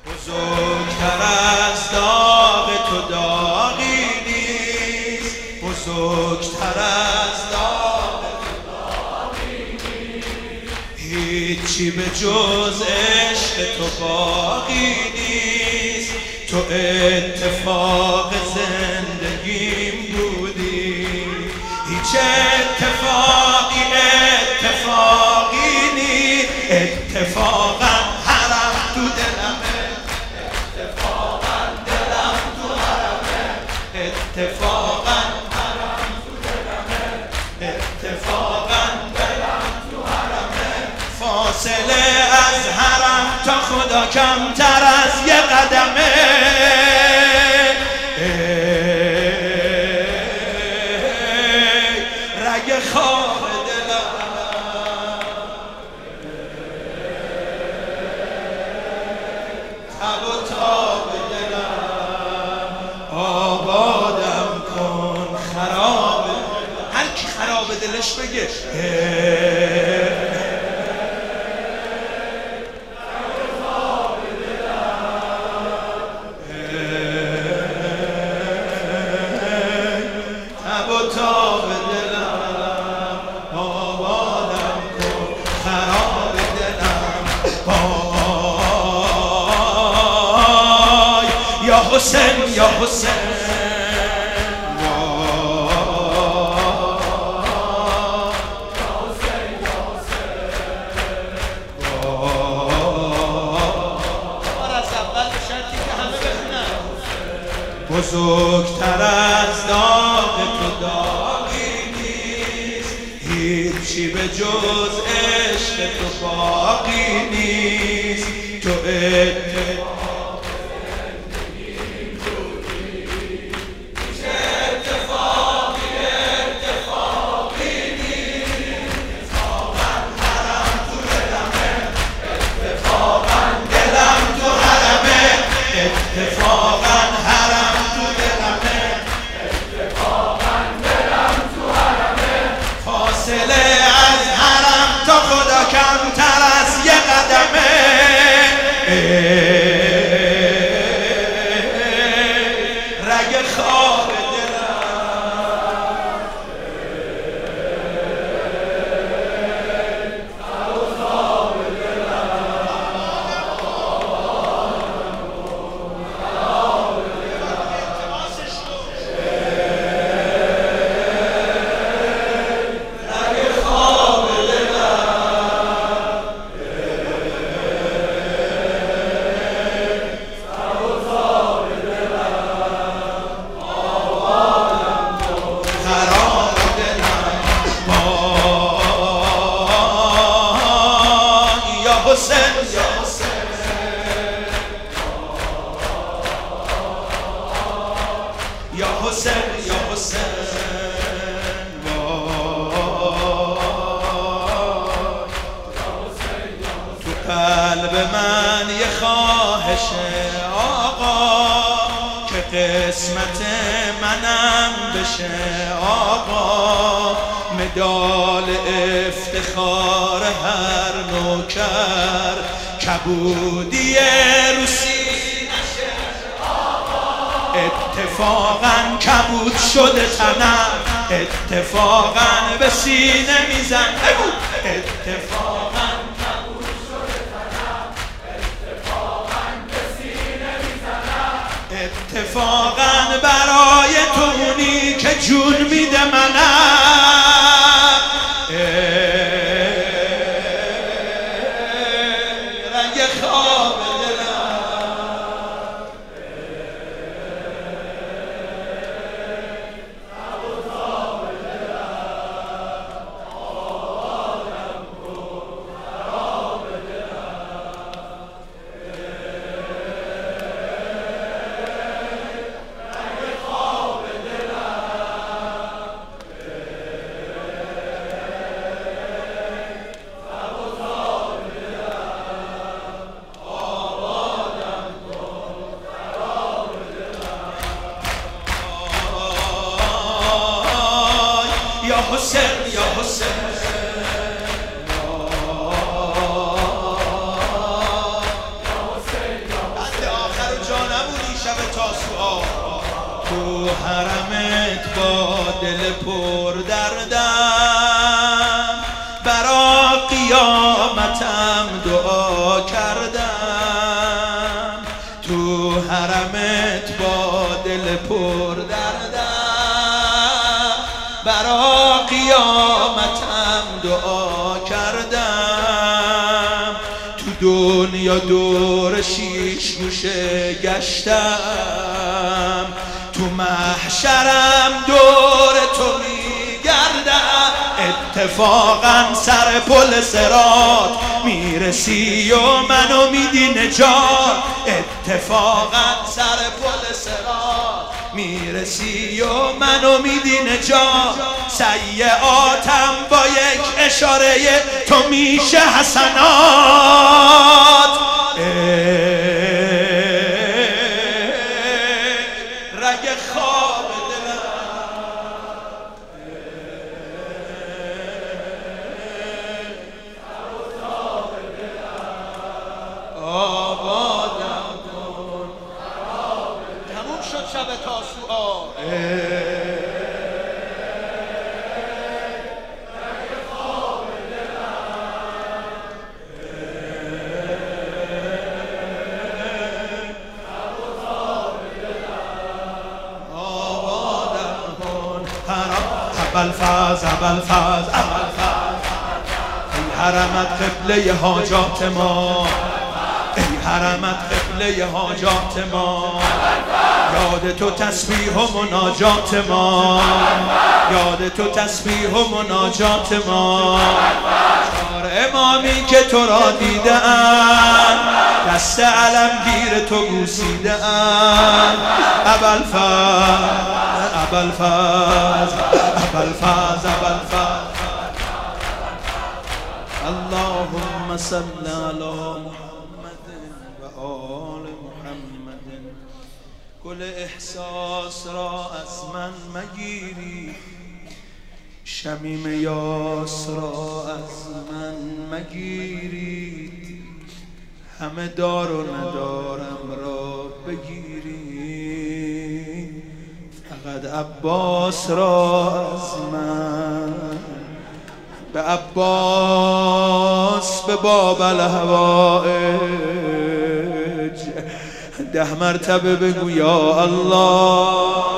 بزرگتر از داغ تو داغی نیست، بزرگتر از داغ تو داغی نیست، هیچی به جز عشق تو باقی نیست. تو اتفاق زندگیم بودی، هیچ اتفاقی نیست. اتفاقا حرم تو دلمه، اتفاقا دلم تو حرمه، اتفاقا حرم تو دلمه، اتفاقا دلم تو حرمه. فاصله از حرم تا خدا کمتر از یه قدمه. رگ خواب دلم تب و تاب دلم آبادم کن خراب. هر کی خراب دلش بگه تب و تاب دلم آبادم کن خراب دلم. یا حسین یا حسین بزرگتر از داغ تو داغی نیست، هیچی به جز عشق تو باقی نیست. تو اتفاق زندگیم بودی، هیچ اتفاقی نیست. اتفاقا حرم تو دلمه، اتفاقا دلم تو حرمه، اتفاقا فاصله از حرم تا خدا کمتر از یه قدمه. رگ خواب دلم یا حسین یا حسین تو قلب من یه خواهشه آقا، که قسمت منم بشه آقا. مدال افتخار هر نوکر کبودی روسی اتفاقا کبود شده تنم، اتفاقا به سینه میزن. اتفاقا کبود شده تنم، اتفاقا به سینه میزنم. اتفاقا برای تو اونی که جون میده منم. رنگ خواب یا حسین یا حسین یا حسین شب تاسوعا تو حرمت با دل پر دردم برا قیامتم دعا کردم تو حرمت با دل پر دردم برا قیامتم دعا کردم تو دنیا دور شیش گوشه گشتم تو محشرم دور تو میگردم اتفاقا سر پل صراط میرسی و منو میدی نجات اتفاقا سر پل صراط میرسی و منو میدی نجات سیئاتم با یک اشاره تو میشه حسنات رگ خواب دلم آبادم کن تموم شد شب تاسوعا ابوالفضل ای حرمت قبله حاجات ما ای حرمت قبله حاجات ما یاد تو تسبیح و مناجات ما یاد تو تسبیح و مناجات ما چهار امامی که تو را دیدن دست علمگیر تو بوسیدن ابوالفضل اللهم صل على محمد و آل محمد گل احساس را از من مگیری شمیم یاس را از من مگیرید همه دار و ندارم را بگیرید فقط عباس را از من به عباس به باب الهوائج 10 مرتبه بگو یا الله